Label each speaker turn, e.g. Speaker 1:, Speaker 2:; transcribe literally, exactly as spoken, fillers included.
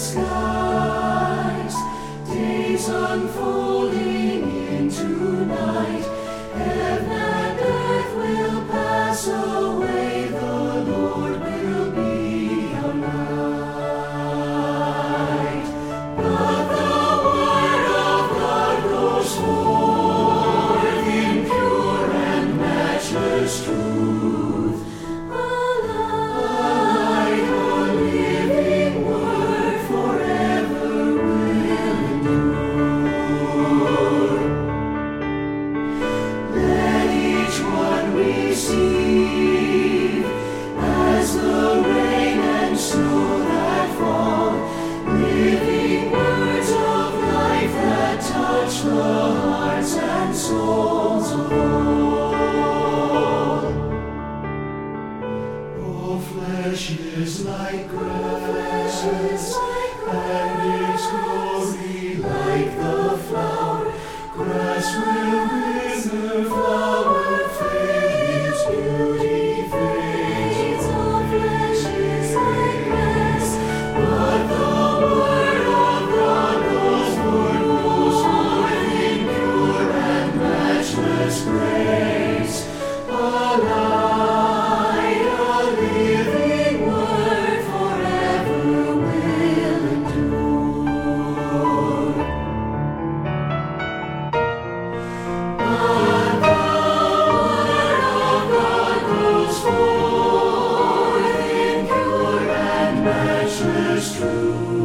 Speaker 1: skies, days unfolding into night. Heaven and earth will pass away, the Lord will be our light. But the word of God goes forth in pure and matchless truth. A light, a living word forever will endure. Let each one receive as the rain and snow that fall, living words of life that touch the hearts and souls of all. All flesh is like grass, and its glory like the flower. Grass will wither, flower fade, its beauty fades. All flesh is like grass, but the word of God goes forth, goes forth in pure and matchless grace. A light, a living word forever will endure. But the word of God goes forth in pure and matchless truth.